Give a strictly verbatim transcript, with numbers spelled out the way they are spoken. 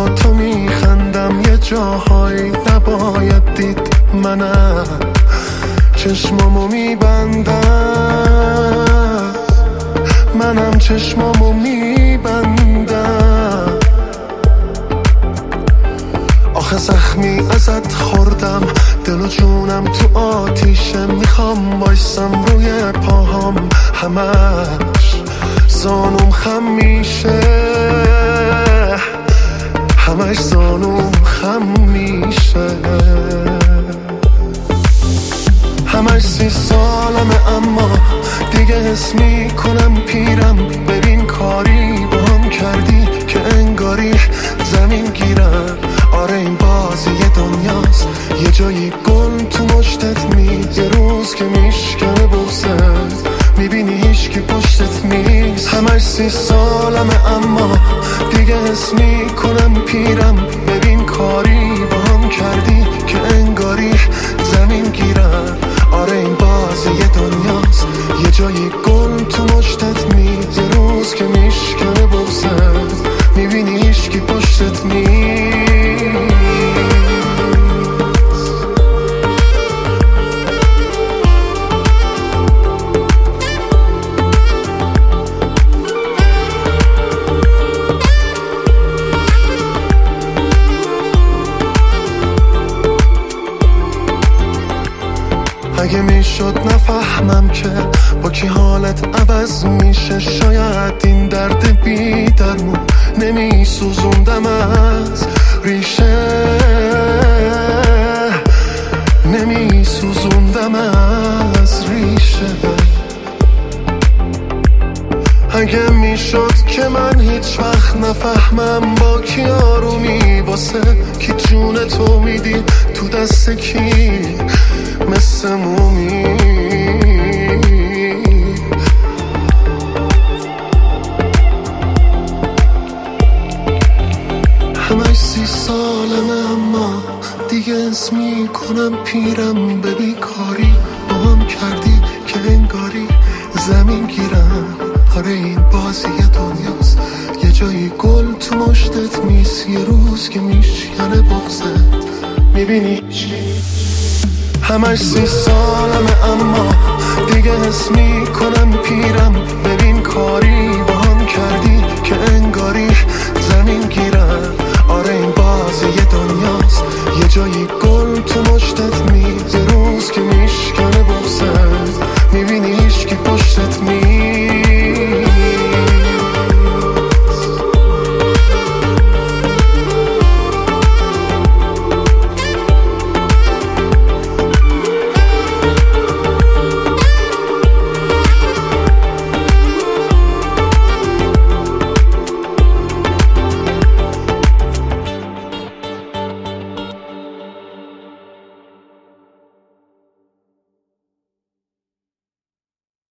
با تو میخندم یه جاهایی نباید دید. منم چشمامو میبندم، منم چشمامو میبندم. آخه زخمی ازت خوردم، دل و جونم تو آتیشه. میخوام بایستم روی پاهام، همش زانوم خم میشه، همش زانوم خم میشه. همش سی سالمه اما دیگه حس میکنم پیرم. ببین کاری با هم کردی که انگاری زمین گیرم. آره این بازی دنیاست، یه جایی گل تو مشتت میز. یه روز که میشکنه بغزت میبینی هیچ کی پشتت نیست. همش سی سالمه اما دیگه حس میکنم پیرم. ببین کاری با هم کردی که انگاری زمین گیرم. آره این بازی دنیاست، یه جایی گل تو مشتت میز. یه روز که میشکنه بغزت میبینی هیچ کی پشتت نیست. اگه میشد نفهمم که با کی حالت عوض میشه، شاید این درد بی درمون نمیسوزوندم از ریشه، نمیسوزوندم از ریشه. اگه میشد که من هیچ وقت نفهمم با کی آرومی واسه کی جون تو میدی تو دست کی مثل مومی. همش سی سالمه اما دیگه اسم میکنم پیرم. ببین کاری با هم کردی که انگاری زمین گیرم. آره این بازی دنیاست، یه جایی گل تو مشتت میز. یه روز که میشکنه بغزت میبینی. همش سی سالمه اما دیگه حس میکنم پیرم. ببین کاری با هم کردی که انگاری زمین گیرم. آره این بازی دنیاست، یه جایی